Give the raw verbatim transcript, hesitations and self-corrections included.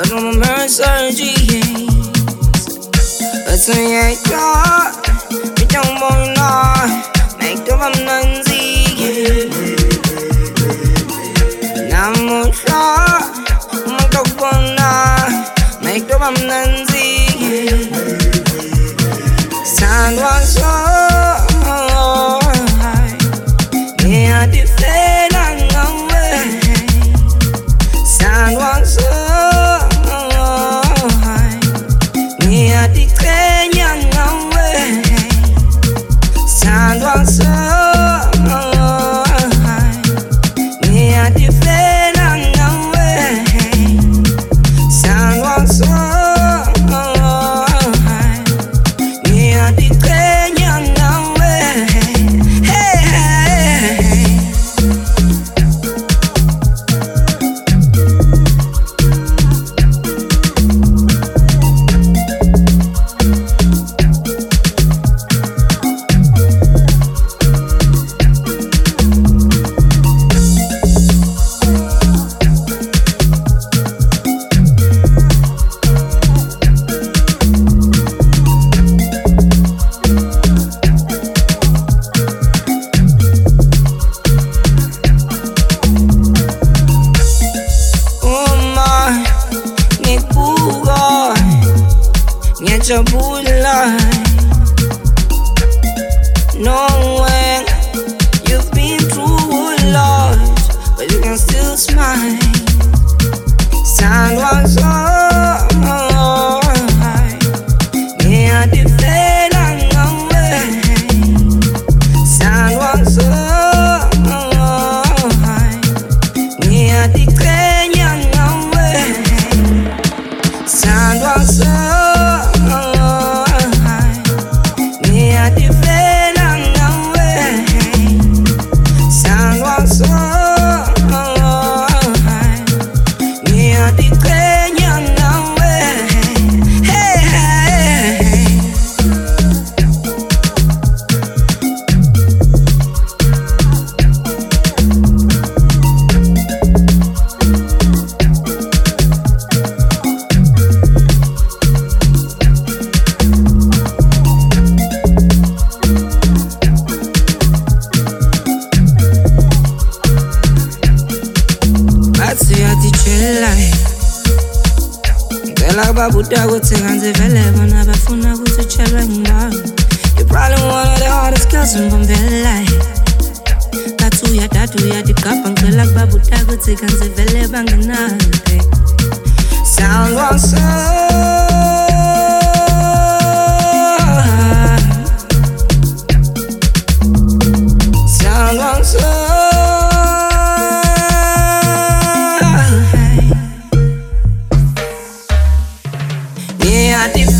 no more surgeries. But say I thought we don't want to make the woman see. Now I'm sure I'm not gonna make the woman see. Sound was so high, yeah, the fade on away. Sound was so high, yeah, the train young away. Sound was so high, yeah, the fade on away. Sound was so high, yeah, the train young away. Hey, hey, hey. Get your booty line, knowing you've been through a lot, but you can still smile. Sound was so high, yeah, the fade on away. Sound was so high, yeah, the train young away. Sound was so Babuda kutsikanze vele bona bafuna kutsitshelwa ngibani. You probably one of the hardest girls in Bombela. That's uya dadu ya digapa ngicela kubabuda kutsikanze vele bangenake. Sound was so Sound was so I